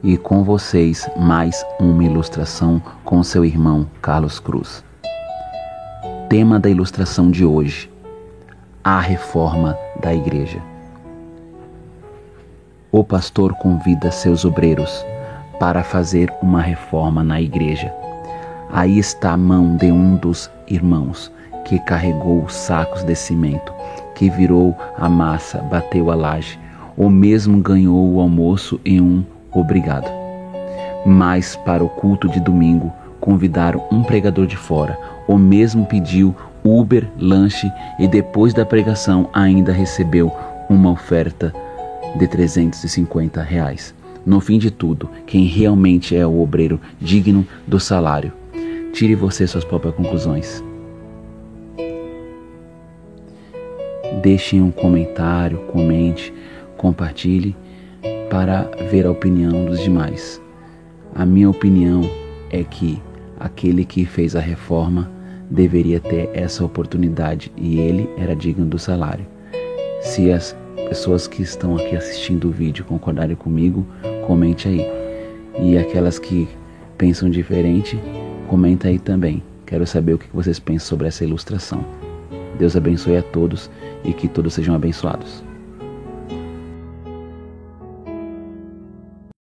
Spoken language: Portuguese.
E com vocês, mais uma ilustração com seu irmão Carlos Cruz. Tema da ilustração de hoje: a reforma da igreja. O pastor convida seus obreiros para fazer uma reforma na igreja. Aí está a mão de um dos irmãos que carregou os sacos de cimento, que virou a massa, bateu a laje, ou mesmo ganhou o almoço em um obrigado. Mas para o culto de domingo convidaram um pregador de fora, ou mesmo pediu Uber, lanche, e depois da pregação ainda recebeu uma oferta de R$350. No fim de tudo, quem realmente é o obreiro digno do salário? Tire você suas próprias conclusões. Deixe um comentário, comente, compartilhe para ver a opinião dos demais. A minha opinião é que aquele que fez a reforma deveria ter essa oportunidade e ele era digno do salário. Se as pessoas que estão aqui assistindo o vídeo concordarem comigo, comente aí. E aquelas que pensam diferente, comenta aí também. Quero saber o que vocês pensam sobre essa ilustração. Deus abençoe a todos e que todos sejam abençoados.